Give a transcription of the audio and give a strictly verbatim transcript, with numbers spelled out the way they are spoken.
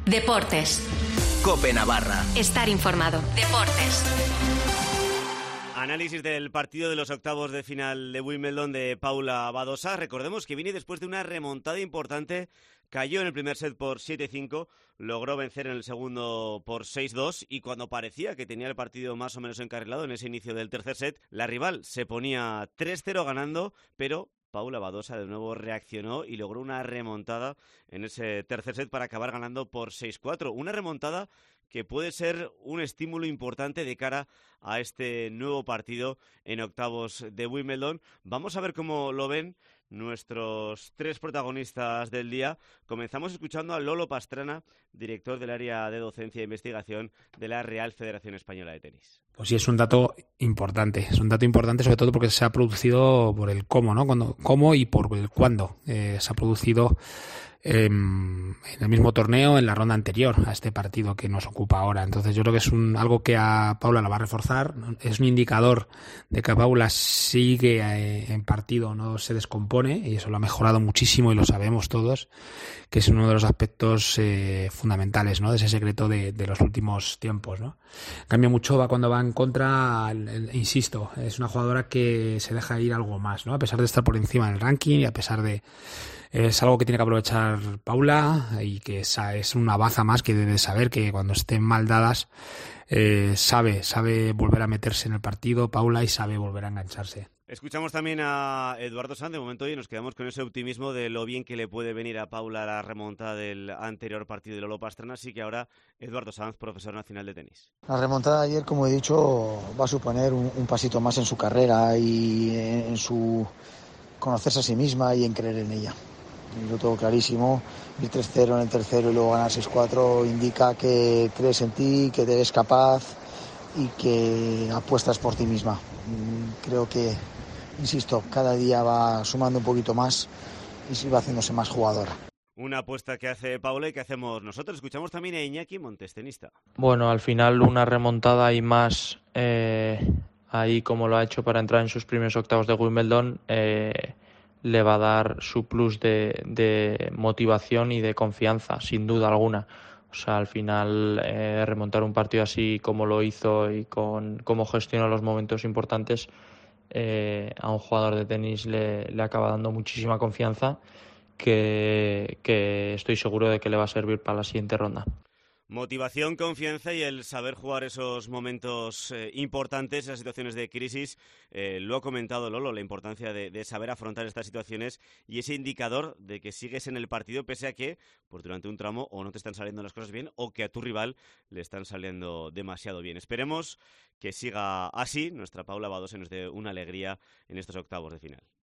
Deportes. COPE Navarra. Estar informado. Deportes. Análisis del partido de los octavos de final de Wimbledon de Paula Badosa. Recordemos que viene después de una remontada importante. Cayó en el primer set por siete cinco, logró vencer en el segundo por seis dos y cuando parecía que tenía el partido más o menos encarrilado en ese inicio del tercer set, la rival se ponía tres cero ganando, pero Paula Badosa de nuevo reaccionó y logró una remontada en ese tercer set para acabar ganando por seis cuatro. Una remontada que puede ser un estímulo importante de cara a este nuevo partido en octavos de Wimbledon. Vamos a ver cómo lo ven nuestros tres protagonistas del día. Comenzamos escuchando a Lolo Pastrana, director del área de docencia e investigación de la Real Federación Española de Tenis. Pues sí, es un dato importante, es un dato importante sobre todo porque se ha producido por el cómo, ¿no? Cuando, cómo y por el cuándo. Eh, se ha producido eh, en el mismo torneo, en la ronda anterior a este partido que nos ocupa ahora. Entonces yo creo que es un, algo que a Paula la va a reforzar, es un indicador de que Paula sigue eh, en partido, no se descompone, y eso lo ha mejorado muchísimo y lo sabemos todos, que es uno de los aspectos eh, fundamentales, ¿no? De ese secreto de, de los últimos tiempos, ¿no? En cambio, Muchova cuando va en contra, el, el, insisto, es una jugadora que se deja ir algo más, ¿no? A pesar de estar por encima del ranking y a pesar de... Es algo que tiene que aprovechar Paula y que esa es una baza más que debe saber que cuando estén mal dadas eh, sabe, sabe volver a meterse en el partido Paula y sabe volver a engancharse. Escuchamos también a Eduardo Sanz de momento y nos quedamos con ese optimismo de lo bien que le puede venir a Paula la remontada del anterior partido de Lolo Pastrana. Así que ahora Eduardo Sanz, profesor nacional de tenis. La remontada de ayer, como he dicho, va a suponer un, un pasito más en su carrera y en, en su conocerse a sí misma y en creer en ella. Lo tengo clarísimo, ir tres cero en el tercero y luego ganar seis cuatro indica que crees en ti, que eres capaz y que apuestas por ti misma. Creo que, insisto, cada día va sumando un poquito más y se va haciéndose más jugadora. Una apuesta que hace Paula y que hacemos nosotros. Escuchamos también a Iñaki Montes, tenista. Bueno, al final una remontada y más eh, ahí como lo ha hecho para entrar en sus primeros octavos de Wimbledon, eh, le va a dar su plus de, de motivación y de confianza, sin duda alguna. O sea, al final eh, remontar un partido así como lo hizo y con cómo gestionó los momentos importantes eh, a un jugador de tenis le, le acaba dando muchísima confianza que, que estoy seguro de que le va a servir para la siguiente ronda. Motivación, confianza y el saber jugar esos momentos eh, importantes, esas situaciones de crisis. Eh, lo ha comentado Lolo, la importancia de, de saber afrontar estas situaciones y ese indicador de que sigues en el partido pese a que pues, durante un tramo o no te están saliendo las cosas bien o que a tu rival le están saliendo demasiado bien. Esperemos que siga así. Nuestra Paula Badosa nos dé una alegría en estos octavos de final.